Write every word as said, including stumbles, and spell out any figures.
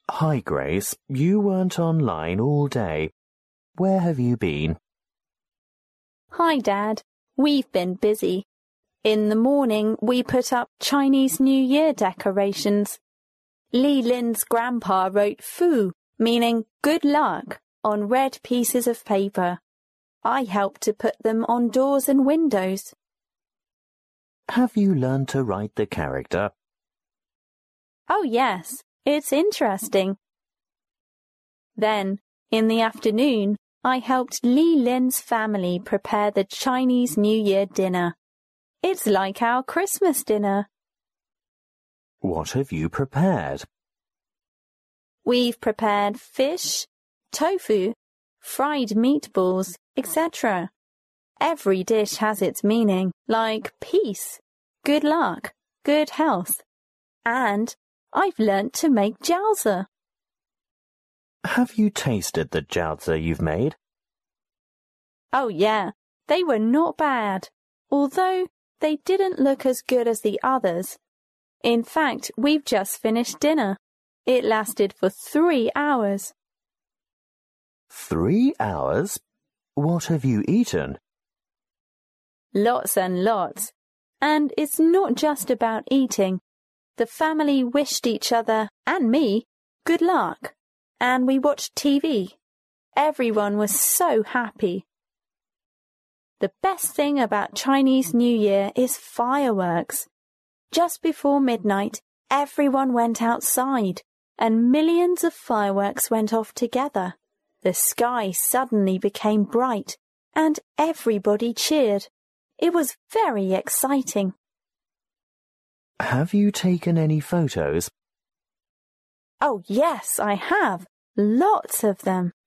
Hi, Grace. You weren't online all day. Where have you been? Hi, Dad. We've been busy. In the morning, we put up Chinese New Year decorations. Li Lin's grandpa wrote Fu, meaning good luck, on red pieces of paper. I helped to put them on doors and windows. Have you learned to write the character? Oh, yes. It's interesting. Then, in the afternoon, I helped Li Lin's family prepare the Chinese New Year dinner. It's like our Christmas dinner. What have you prepared? We've prepared fish, tofu, fried meatballs, et cetera. Every dish has its meaning, like peace, good luck, good health, and I've learnt to make jiaozi. Have you tasted the jiaozi you've made? Oh yeah, they were not bad, although they didn't look as good as the others. In fact, we've just finished dinner. It lasted for three hours. Three hours? What have you eaten? Lots and lots. And it's not just about eating. The family wished each other, and me, good luck. And we watched T V. Everyone was so happy. The best thing about Chinese New Year is fireworks. Just before midnight, everyone went outside, and millions of fireworks went off together. The sky suddenly became bright, and everybody cheered. It was very exciting. Have you taken any photos? Oh, yes, I have. Lots of them.